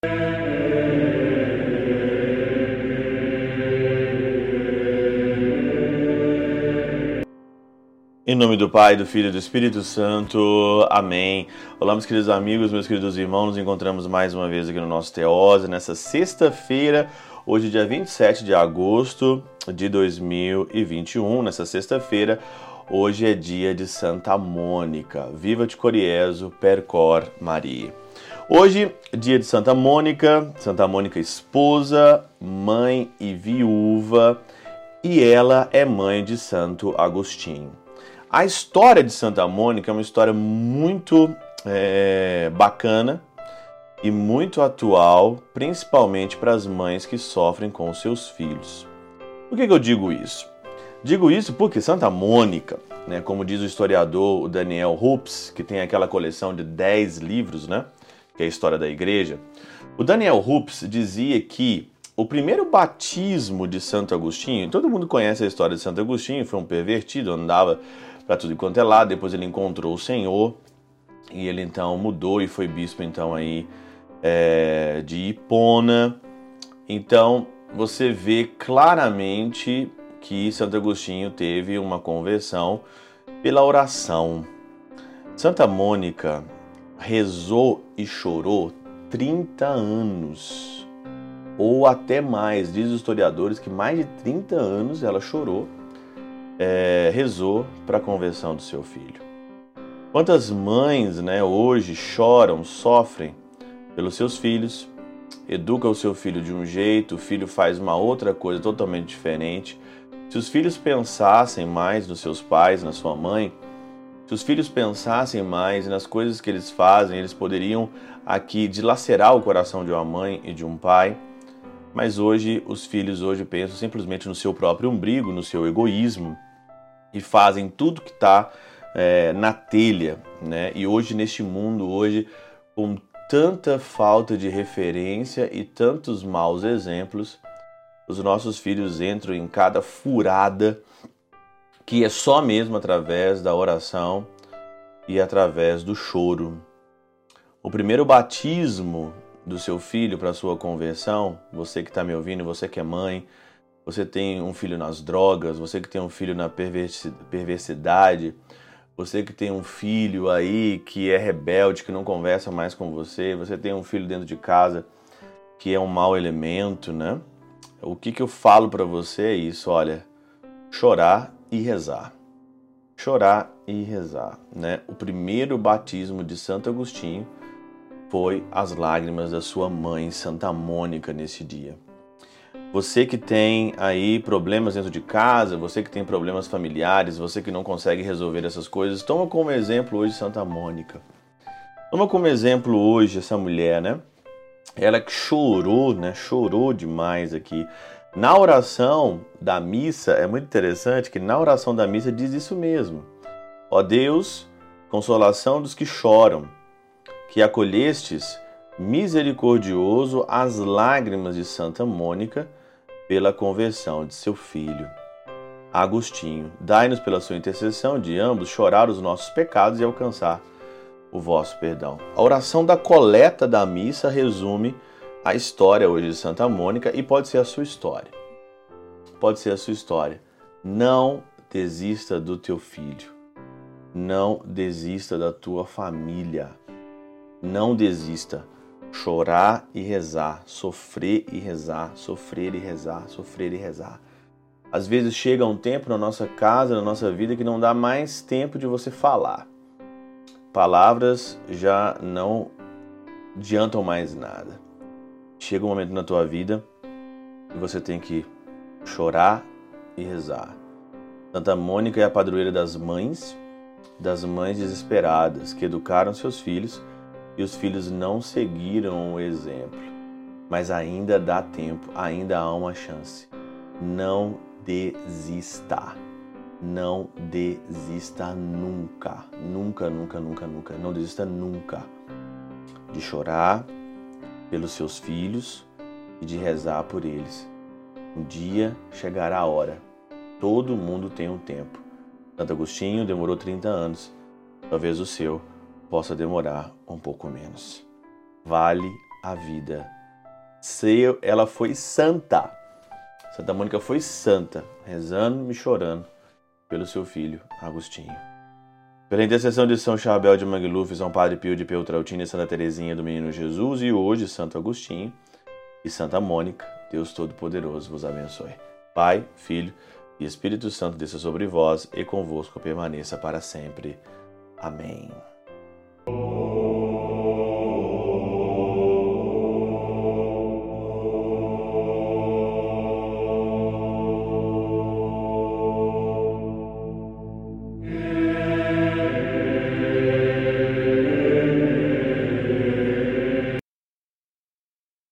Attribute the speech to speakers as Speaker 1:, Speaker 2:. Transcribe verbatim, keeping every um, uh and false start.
Speaker 1: Em nome do Pai, do Filho e do Espírito Santo. Amém. Olá, meus queridos amigos, meus queridos irmãos. Nos encontramos mais uma vez aqui no nosso Teose, nessa sexta-feira, hoje dia vinte e sete de agosto de dois mil e vinte e um. Nessa sexta-feira, hoje é dia de Santa Mônica. Viva de Coriezo, percor Maria. Hoje, dia de Santa Mônica, Santa Mônica esposa, mãe e viúva, e ela é mãe de Santo Agostinho. A história de Santa Mônica é uma história muito é, bacana e muito atual, principalmente para as mães que sofrem com os seus filhos. Por que que eu digo isso? Digo isso porque Santa Mônica, né, como diz o historiador Daniel Rups, que tem aquela coleção de dez livros, né, que é a história da igreja, o Daniel Rups dizia que o primeiro batismo de Santo Agostinho, todo mundo conhece a história de Santo Agostinho, foi um pervertido, andava para tudo quanto é lado, depois ele encontrou o Senhor e ele então mudou e foi bispo então aí é, de Hipona. Então você vê claramente que Santo Agostinho teve uma conversão pela oração. Santa Mônica rezou e chorou trinta anos, ou até mais, diz os historiadores que mais de trinta anos ela chorou, é, rezou para a conversão do seu filho. Quantas mães, né, hoje choram, sofrem pelos seus filhos, educa o seu filho de um jeito, o filho faz uma outra coisa totalmente diferente. Se os filhos pensassem mais nos seus pais, na sua mãe, se os filhos pensassem mais nas coisas que eles fazem, eles poderiam aqui dilacerar o coração de uma mãe e de um pai. Mas hoje, os filhos hoje pensam simplesmente no seu próprio umbigo, no seu egoísmo, e fazem tudo que está é, na telha, né? E hoje, neste mundo, hoje, com tanta falta de referência e tantos maus exemplos, os nossos filhos entram em cada furada que é só mesmo através da oração e através do choro. O primeiro batismo do seu filho para a sua conversão, você que está me ouvindo, você que é mãe, você tem um filho nas drogas, você que tem um filho na perversidade, você que tem um filho aí que é rebelde, que não conversa mais com você, você tem um filho dentro de casa que é um mau elemento, né? O que que eu falo para você é isso, olha, chorar e rezar. Chorar e rezar, né? O primeiro batismo de Santo Agostinho foi as lágrimas da sua mãe, Santa Mônica, nesse dia. Você que tem aí problemas dentro de casa, você que tem problemas familiares, você que não consegue resolver essas coisas, toma como exemplo hoje Santa Mônica. Toma como exemplo hoje essa mulher, né? Ela que chorou, né? Chorou demais aqui. Na oração da missa, é muito interessante que na oração da missa diz isso mesmo. Ó Deus, consolação dos que choram, que acolhestes misericordioso as lágrimas de Santa Mônica pela conversão de seu filho Agostinho. Dai-nos pela sua intercessão de ambos chorar os nossos pecados e alcançar o vosso perdão. A oração da coleta da missa resume a história hoje de Santa Mônica e pode ser a sua história. Pode ser a sua história. Não desista do teu filho. Não desista da tua família. Não desista. Chorar e rezar, sofrer e rezar, sofrer e rezar, sofrer e rezar. Às vezes chega um tempo na nossa casa, na nossa vida, que não dá mais tempo de você falar. Palavras já não adiantam mais nada. Chega um momento na tua vida que você tem que chorar e rezar. Santa Mônica é a padroeira das mães, das mães desesperadas que educaram seus filhos e os filhos não seguiram o exemplo. Mas ainda dá tempo, ainda há uma chance. Não desista. Não desista nunca. Nunca, nunca, nunca, nunca. Não desista nunca de chorar pelos seus filhos e de rezar por eles. Um dia chegará a hora. Todo mundo tem um tempo. Santo Agostinho demorou trinta anos. Talvez o seu possa demorar um pouco menos. Vale a vida. Ela foi santa. Santa Mônica foi santa, rezando e chorando pelo seu filho, Agostinho. Pela intercessão de São Chabel de Mangluf, São Padre Pio de Peltrautina e Santa Teresinha do Menino Jesus, e hoje Santo Agostinho e Santa Mônica, Deus Todo-Poderoso vos abençoe. Pai, Filho e Espírito Santo desça sobre vós e convosco permaneça para sempre. Amém.